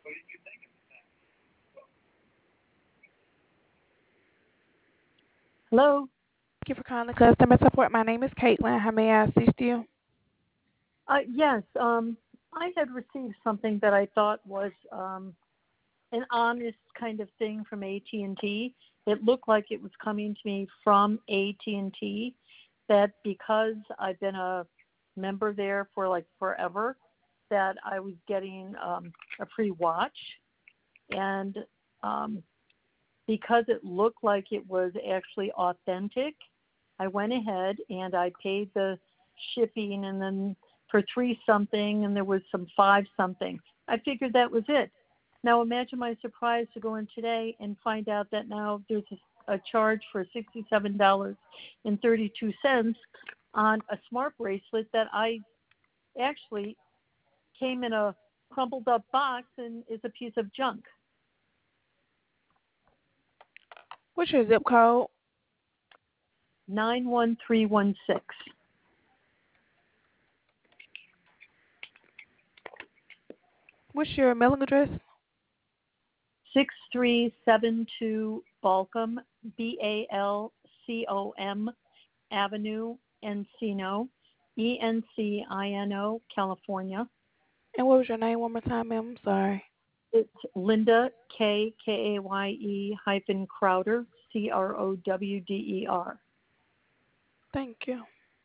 Hello. Thank you for calling customer support. My name is Caitlin. How may I assist you? Yes, I had received something that I thought was an honest kind of thing from AT&T. It looked like it was coming to me from AT&T. That because I've been a member there for like forever, that I was getting a free watch, and because it looked like it was actually authentic, I went ahead and I paid the shipping, and then for three something, and there was some five something. I figured that was it. Now imagine my surprise to go in today and find out that now there's a charge for $67.32 on a smart bracelet that I actually came in a crumpled up box and is a piece of junk. What's your zip code? 91316. What's your mailing address? 6372 Balcom, Balcom Avenue, Encino, Encino, California. And what was your name one more time, ma'am? I'm sorry. It's Linda Kaye hyphen Crowder, Crowder. Thank you.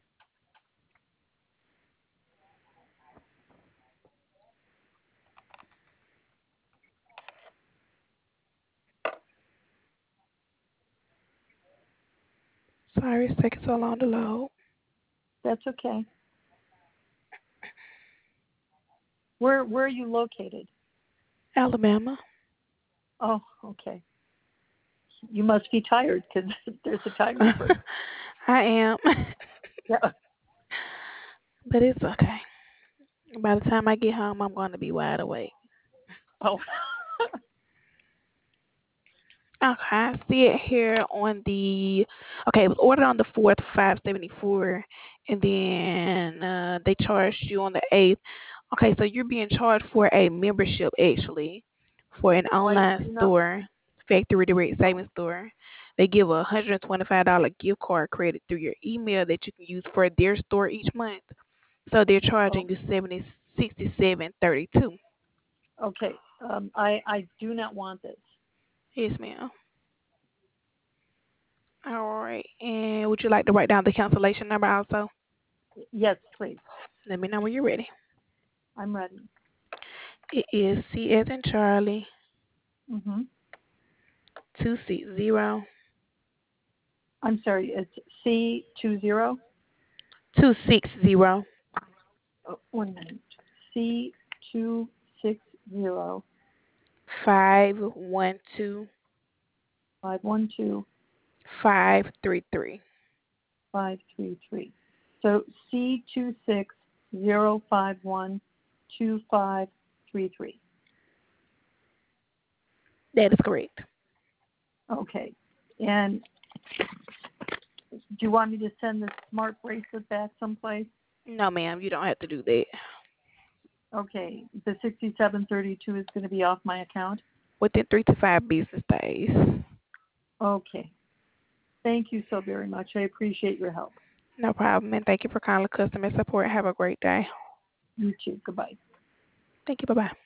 Sorry it's taking so long to load. That's okay. Where are you located? Alabama. Oh, okay. You must be tired because there's a time difference. I am. Yeah. But it's okay. By the time I get home, I'm going to be wide awake. Oh. Okay, I see it here on the. Okay, it was ordered on the 4th, 574, and then they charged you on the 8th. Okay, so you're being charged for a membership actually for an Why did online you not? store, factory direct savings store. They give a $125 gift card credit through your email that you can use for their store each month. So they're Oh, charging you 67.32. okay. I do not want this. Yes, ma'am. All right. And would you like to write down the cancellation number also? Yes, please. Let me know when you're ready. I'm ready. It is C as in Charlie, Mhm. 260, I'm sorry. It's C20. 260, Oh, 1 minute. C260 512 512 533. 533. So C260512533. That is correct. Okay. And do you want me to send the smart bracelet back someplace? No, ma'am, you don't have to do that. Okay. The 6732 is going to be off my account. Within 3 to 5 business days. Okay. Thank you so very much. I appreciate your help. No problem. And thank you for calling customer support. Have a great day. You too. Goodbye. Thank you. Bye bye.